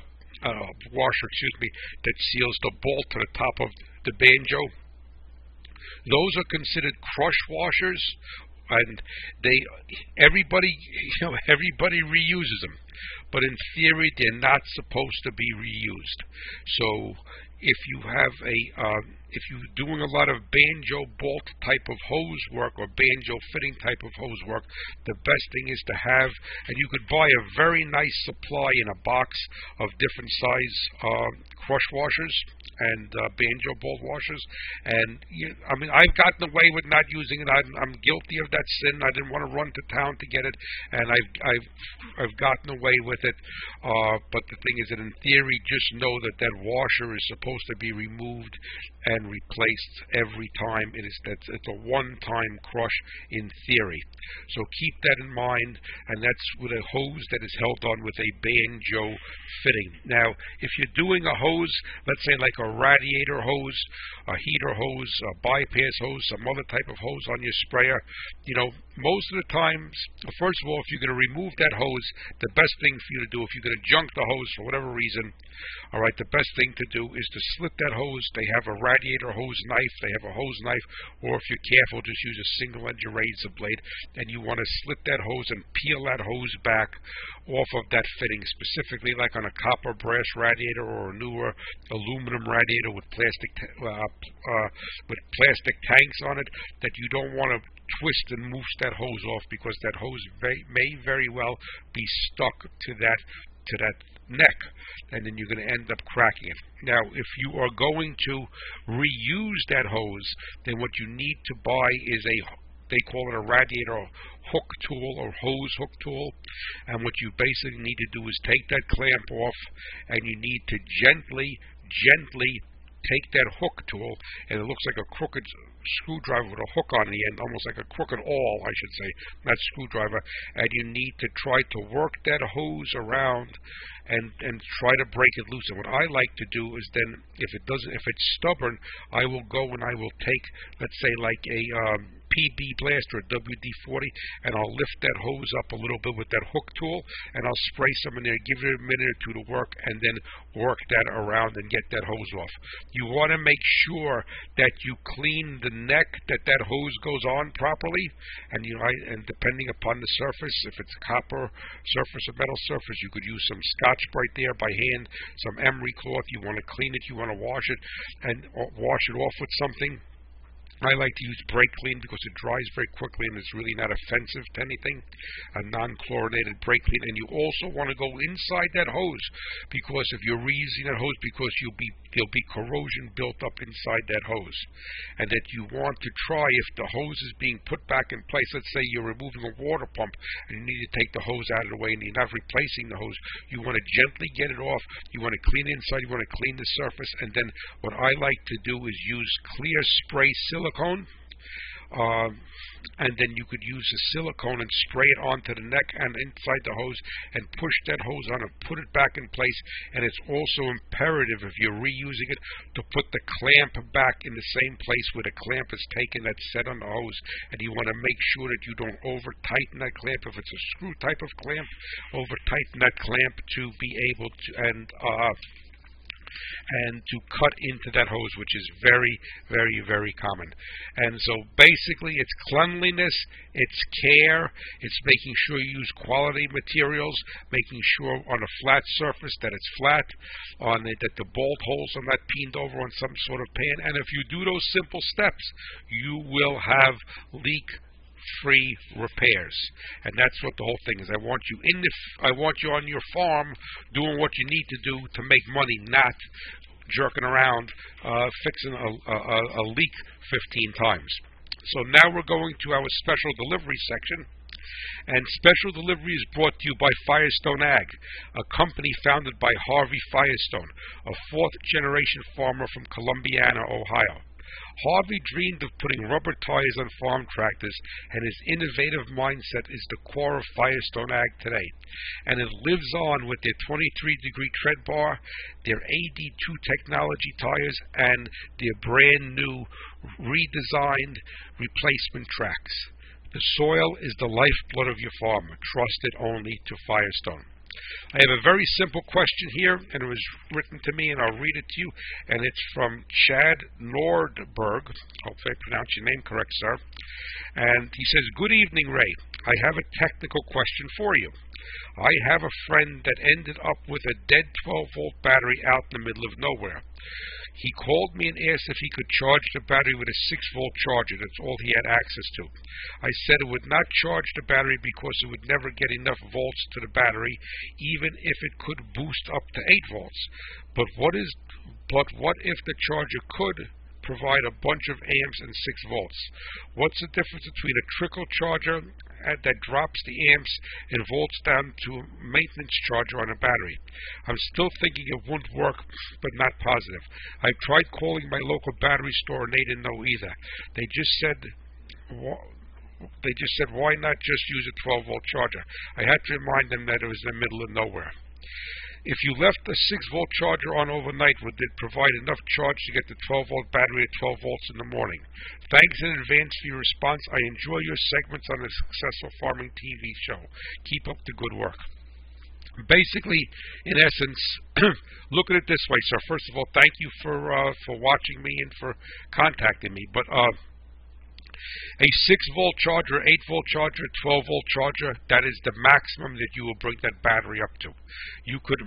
that seals the bolt to the top of the banjo. Those are considered crush washers, and everybody reuses them, but in theory they're not supposed to be reused. So if you're doing a lot of banjo bolt type of hose work or banjo fitting type of hose work, the best thing is to have, and you could buy a very nice supply in a box of different size crush washers and banjo bolt washers. And I've gotten away with not using it. I'm guilty of that sin. I didn't want to run to town to get it, and I've gotten away with it. But the thing is that in theory, just know that washer is supposed to be removed and replaced every time. It's a one-time crush in theory. So keep that in mind, and that's with a hose that is held on with a banjo fitting. Now, if you're doing a hose, let's say like a radiator hose, a heater hose, a bypass hose, some other type of hose on your sprayer, most of the times, first of all, if you're going to remove that hose, the best thing for you to do, if you're going to junk the hose for whatever reason, all right, the best thing to do is to slit that hose. They have a radiator hose knife, they have a hose knife, or if you're careful, just use a single-edged razor blade, and you want to slit that hose and peel that hose back off of that fitting, specifically like on a copper brass radiator or a newer aluminum radiator with plastic tanks on it, that you don't want to twist and moose that hose off, because that hose may very well be stuck to that to that neck, and then you're going to end up cracking it. Now, if you are going to reuse that hose, then what you need to buy is they call it a radiator hook tool or hose hook tool, and what you basically need to do is take that clamp off, and you need to gently take that hook tool, and it looks like a crooked screwdriver with a hook on the end, almost like a crooked awl, I should say, not screwdriver, and you need to try to work that hose around and try to break it loose. And what I like to do is then, if it's stubborn, I will go and I will take, let's say, like a PB Blast or a WD-40, and I'll lift that hose up a little bit with that hook tool, and I'll spray some in there, give it a minute or two to work, and then work that around and get that hose off. You want to make sure that you clean the neck, that hose goes on properly, and and depending upon the surface, if it's a copper surface or metal surface, you could use some Scotch Brite there by hand, some emery cloth. You want to clean it, you want to wash it, and wash it off with something. I like to use brake clean because it dries very quickly and it's really not offensive to anything. A non-chlorinated brake clean. And you also want to go inside that hose, because if you're reusing that hose, because there'll be corrosion built up inside that hose. And that you want to try, if the hose is being put back in place, let's say you're removing a water pump and you need to take the hose out of the way and you're not replacing the hose, you want to gently get it off. You want to clean inside, you want to clean the surface, and then what I like to do is use clear spray silicone, and then you could use the silicone and spray it onto the neck and inside the hose and push that hose on and put it back in place. And it's also imperative, if you're reusing it, to put the clamp back in the same place where the clamp is taken that's set on the hose. And you want to make sure that you don't over tighten that clamp. If it's a screw type of clamp, over tighten that clamp to be able to and to cut into that hose, which is very, very, very common. And so basically it's cleanliness, it's care, it's making sure you use quality materials, making sure on a flat surface that it's flat, that the bolt holes are not peened over on some sort of pan. And if you do those simple steps, you will have leak-free repairs. And that's what the whole thing is. I want you on your farm doing what you need to do to make money, not jerking around fixing a leak 15 times. So now we're going to our special delivery section. And special delivery is brought to you by Firestone Ag, a company founded by Harvey Firestone, a fourth-generation farmer from Columbiana, Ohio. Harvey dreamed of putting rubber tires on farm tractors, and his innovative mindset is the core of Firestone Ag today. And it lives on with their 23-degree tread bar, their AD2 technology tires, and their brand new redesigned replacement tracks. The soil is the lifeblood of your farm. Trust it only to Firestone. I have a very simple question here, and it was written to me, and I'll read it to you. And it's from Chad Nordberg. Hopefully I pronounced your name correct, sir. And he says, "Good evening, Ray. I have a technical question for you. I have a friend that ended up with a dead 12-volt battery out in the middle of nowhere. He called me and asked if he could charge the battery with a 6-volt charger. That's all he had access to. I said it would not charge the battery because it would never get enough volts to the battery, even if it could boost up to 8 volts. But what if the charger could provide a bunch of amps and 6 volts? What's the difference between a trickle charger that drops the amps and volts down to a maintenance charger on a battery? I'm still thinking it wouldn't work, but not positive. I've tried calling my local battery store and they didn't know either. They just said, why not just use a 12-volt charger? I had to remind them that it was in the middle of nowhere. If you left a 6-volt charger on overnight, would it provide enough charge to get the 12-volt battery at 12 volts in the morning? Thanks in advance for your response. I enjoy your segments on the Successful Farming TV show. Keep up the good work." Basically, in essence, look at it this way, sir. First of all, thank you for watching me and for contacting me. But a 6-volt charger, 8-volt charger, 12-volt charger, that is the maximum that you will bring that battery up to. You could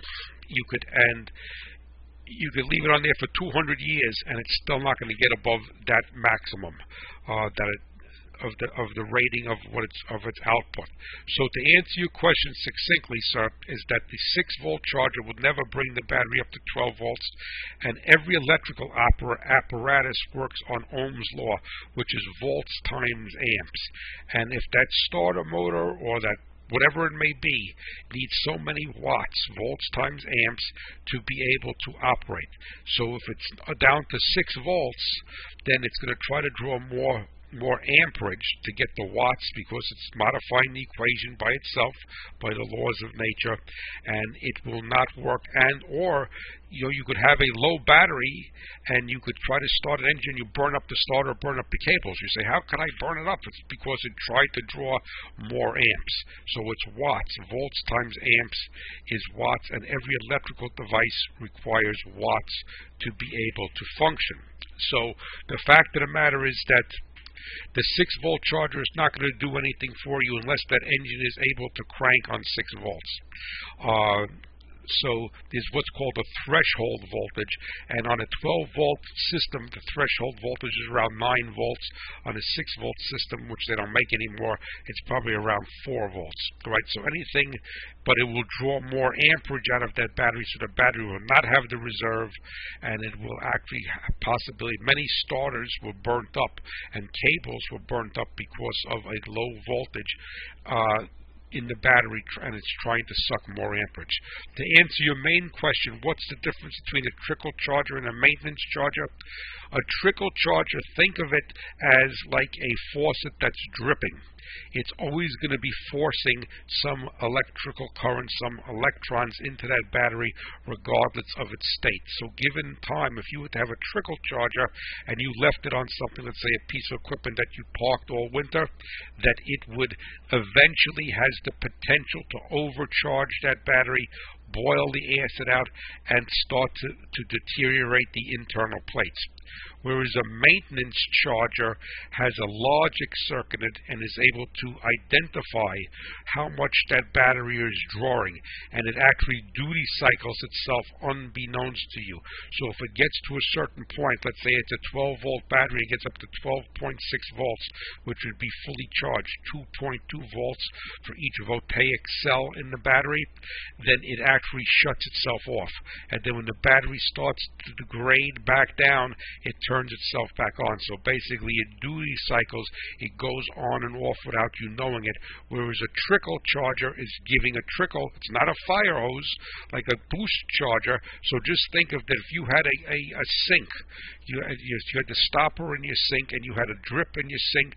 leave it on there for 200 years and it's still not going to get above that maximum the rating of its output. So to answer your question succinctly, sir, is that the 6-volt charger would never bring the battery up to 12 volts, and every electrical apparatus works on Ohm's law, which is volts times amps. And if that starter motor or that whatever it may be needs so many watts, volts times amps, to be able to operate. So if it's down to 6 volts, then it's going to try to draw more amperage to get the watts, because it's modifying the equation by itself, by the laws of nature, and it will not work. Or you could have a low battery and you could try to start an engine, you burn up the starter, burn up the cables. You say, how can I burn it up? It's because it tried to draw more amps. So it's watts. Volts times amps is watts, and every electrical device requires watts to be able to function. So the fact of the matter is that the 6-volt charger is not going to do anything for you unless that engine is able to crank on 6 volts. So there's what's called a threshold voltage, and on a 12-volt system, the threshold voltage is around 9 volts. On a 6-volt system, which they don't make anymore, it's probably around 4 volts. Right? So anything, but it will draw more amperage out of that battery, so the battery will not have the reserve, and it will actually possibly, many starters were burnt up, and cables were burnt up because of a low voltage in the battery, and it's trying to suck more amperage. To answer your main question, what's the difference between a trickle charger and a maintenance charger? A trickle charger, think of it as like a faucet that's dripping. It's always going to be forcing some electrical current, some electrons into that battery, regardless of its state. So given time, if you were to have a trickle charger and you left it on something, let's say a piece of equipment that you parked all winter, that it would eventually has the potential to overcharge that battery, boil the acid out, and start to deteriorate the internal plates. Whereas a maintenance charger has a logic circuit and is able to identify how much that battery is drawing, and it actually duty cycles itself unbeknownst to you. So if it gets to a certain point, let's say it's a 12-volt battery, it gets up to 12.6 volts, which would be fully charged, 2.2 volts for each voltaic cell in the battery, then it actually shuts itself off. And then when the battery starts to degrade back down, it turns itself back on. So basically it duty cycles, it goes on and off without you knowing it, whereas a trickle charger is giving a trickle. It's not a fire hose like a boost charger. So just think of that, if you had a sink, you had the stopper in your sink, and you had a drip in your sink,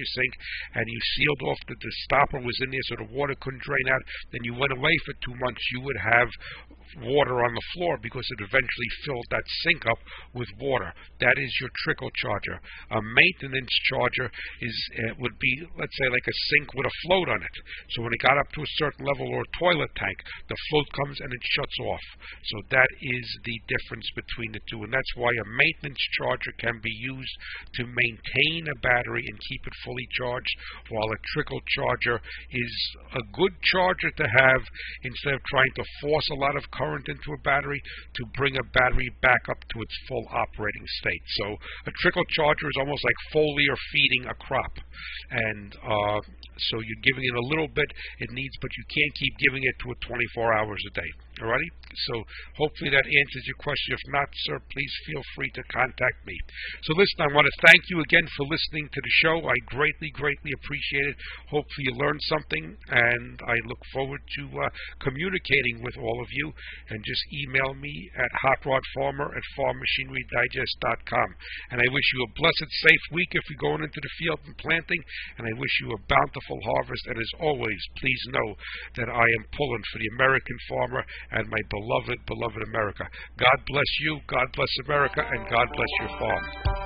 and you sealed off that the stopper was in there so the water couldn't drain out, then you went away for 2 months, you would have water on the floor because it eventually filled that sink up with water. That is your trickle charger. A maintenance charger would be, let's say, like a sink with a float on it. So when it got up to a certain level, or a toilet tank, the float comes and it shuts off. So that is the difference between the two, and that's why a maintenance charger can be used to maintain a battery and keep it fully charged, while a trickle charger is a good charger to have instead of trying to force a lot of current into a battery to bring a battery back up to its full operating state. So a trickle charger is almost like foliar feeding a crop, and so you're giving it a little bit it needs, but you can't keep giving it to it 24 hours a day. Alrighty? So hopefully that answers your question. If not, sir, please feel free to contact me. So listen, I want to thank you again for listening to the show. I greatly appreciate it. Hopefully you learned something, and I look forward to communicating with all of you. And just email me at hotrodfarmer@farmmachinerydigest.com. And I wish you a blessed, safe week if you're going into the field and planting, and I wish you a bountiful harvest. And as always, please know that I am pulling for the American farmer and my beloved America. God bless you, God bless America, and God bless your farm.